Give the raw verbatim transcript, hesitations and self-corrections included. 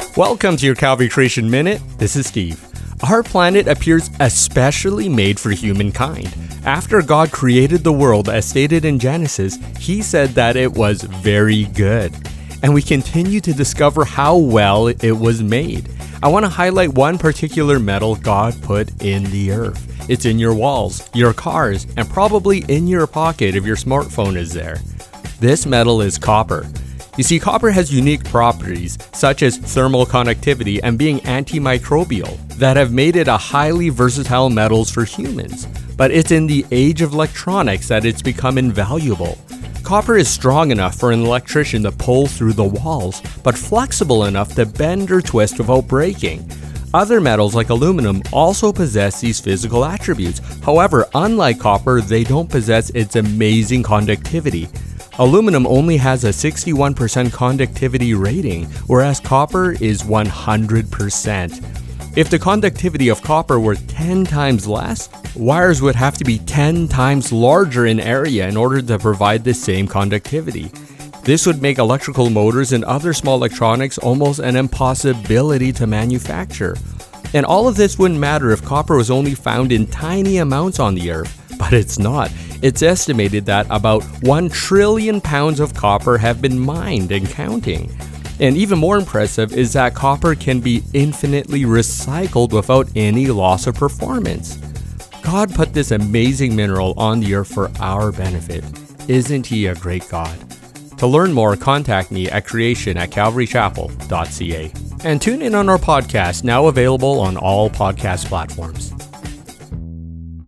Welcome to your Calvary Creation Minute. This is Steve. Our planet appears especially made for humankind. After God created the world, as stated in Genesis, He said that it was very good. And we continue to discover how well it was made. I want to highlight one particular metal God put in the earth. It's in your walls, your cars, and probably in your pocket if your smartphone is there. This metal is copper. You see, copper has unique properties, such as thermal conductivity and being antimicrobial, that have made it a highly versatile metal for humans. But it's in the age of electronics that it's become invaluable. Copper is strong enough for an electrician to pull through the walls, but flexible enough to bend or twist without breaking. Other metals like aluminum also possess these physical attributes. However, unlike copper, they don't possess its amazing conductivity. Aluminum only has a sixty-one percent conductivity rating, whereas copper is one hundred percent. If the conductivity of copper were ten times less, wires would have to be ten times larger in area in order to provide the same conductivity. This would make electrical motors and other small electronics almost an impossibility to manufacture. And all of this wouldn't matter if copper was only found in tiny amounts on the earth, but it's not. It's estimated that about one trillion pounds of copper have been mined and counting. And even more impressive is that copper can be infinitely recycled without any loss of performance. God put this amazing mineral on the earth for our benefit. Isn't He a great God? To learn more, contact me at creation at calvary chapel dot c a. And tune in on our podcast, now available on all podcast platforms.